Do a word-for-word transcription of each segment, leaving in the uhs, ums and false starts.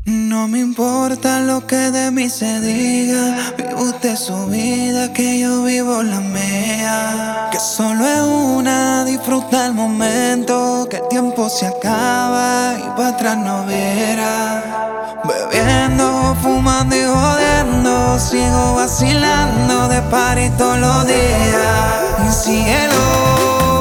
No me importa lo que de mí se diga, vive usted su vida, que yo vivo la mía. Que solo es una, disfruta el momento, que el tiempo se acaba y para atrás no verá. Bebiendo, fumando y jodiendo, sigo vacilando de party todos los días. Y síguelo.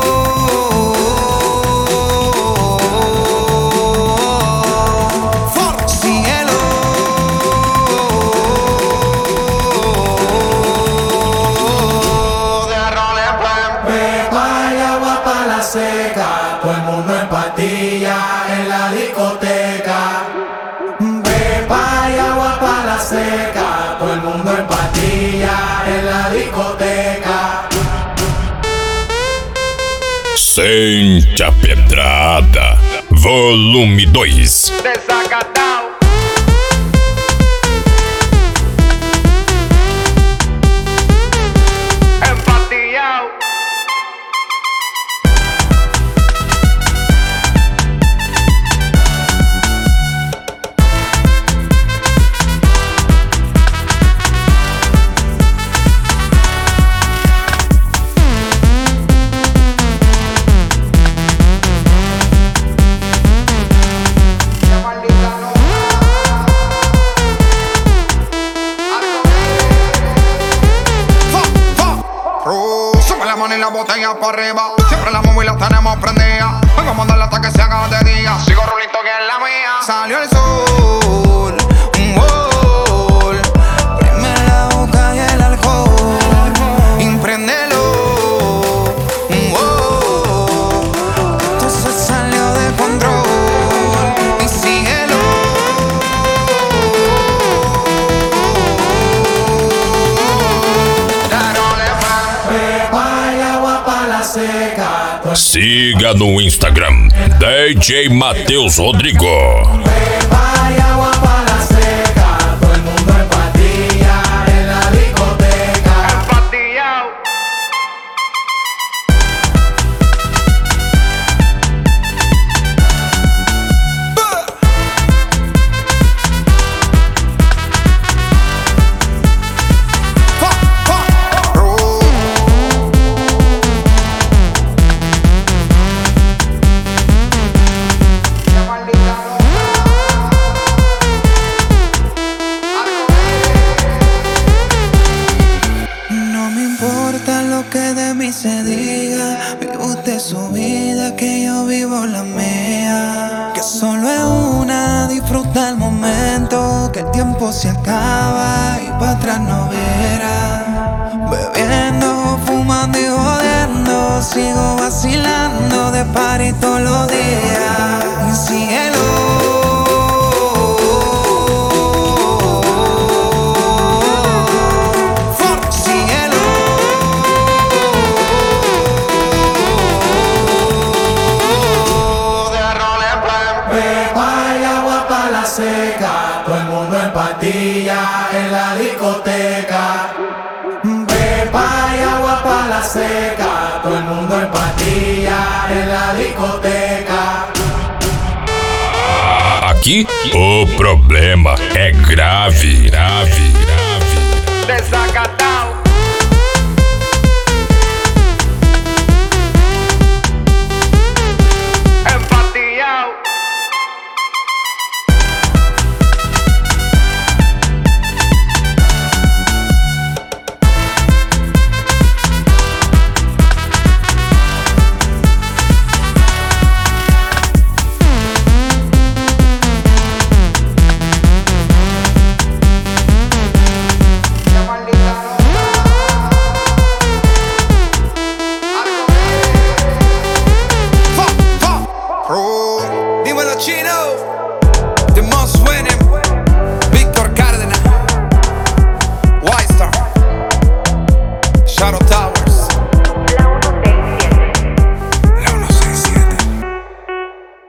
Seca, todo el mundo en patilla en la discoteca. Pepa y agua pa' la seca, todo el mundo en patilla en la discoteca. Sente a Pedrada, volume dois. Desacatado. Empatillao. Y la botella para arriba, siempre la móvil la tenemos prendida. Vengo a mandarla hasta que se haga de día. Sigo rulito que es la mía. Salió el sol, un gol. Prime la boca y el alcohol. Impréndelo, un gol. Esto se salió de control. Y síguelo. Siga no Instagram, D J Matheus Rodrigo. Pepa y agua pa' la seca, todo el mundo en patilla en la discoteca. Empatillao. Se diga, vive usted su vida, que yo vivo la mía. Que solo es una, disfruta el momento, que el tiempo se acaba y para atrás no verá. Bebiendo, fumando y jodiendo, sigo vacilando de party todos los días. Y síguelo. Seca, todo el mundo en patilla en la discoteca. Pepa y agua pa' la seca, todo el mundo en patilla en la discoteca. Aqui o problema é grave, grave, grave. Desacatado.